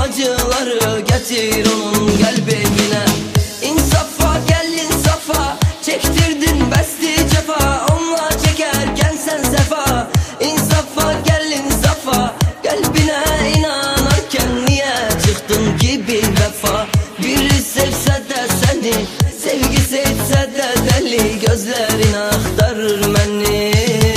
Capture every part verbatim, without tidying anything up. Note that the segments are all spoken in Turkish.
acıları getir onun kalbine. İnsafa gel insafa, çektirdin besti cefa, onunla çekerken sen sefa. İnsafa gel insafa, kalbine inanarken niye çıktın ki bir vefa? Biri sevse de seni, sevgisi etse de deli, gözlerin aktarır beni.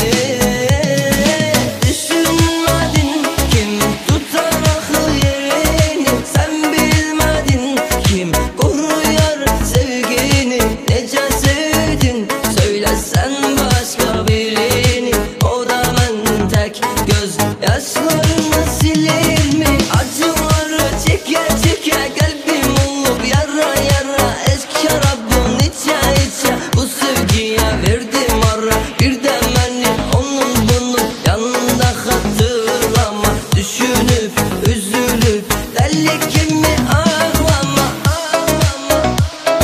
Düşünmedin kim tutar akıl yerini, sen bilmedin kim koruyor sevgini. Nece sevdin söylesen başka birini, o da ben tek göz yaşlarını silir mi? Acıları çeke çeke kalbim olup yara yara, eski şarabın içe içe bu sevgiye verdim ara. Bir de beni onun bunun yanında hatırlama, düşünüp üzülüp deli kimi ağlama, ağlama, ağlama.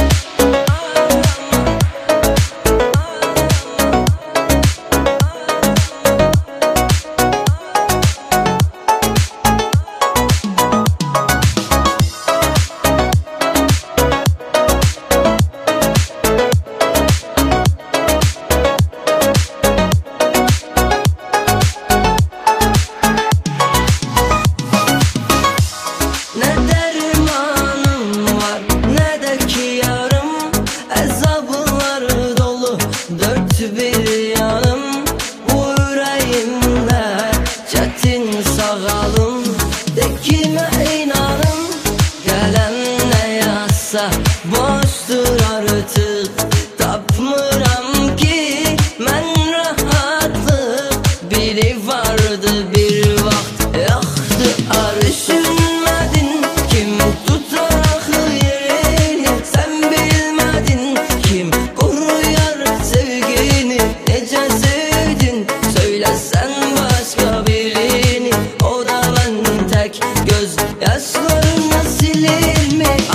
Ne dermanım var ne de ki yarım, ezablar dolu dört bir yanım. Bu yüreğimde çetin sağalım, de kime inanım, gelen ne yazsa boştur artık. Tapmıram ki ben rahatlık, biri vardı bir vakt yaktı arşın. Kim tutar akıl yerini, sen bilmedin kim koruyor sevgini. Nece sevdin söylesen başka birini, o da ben tek göz yaşlarını silir mi?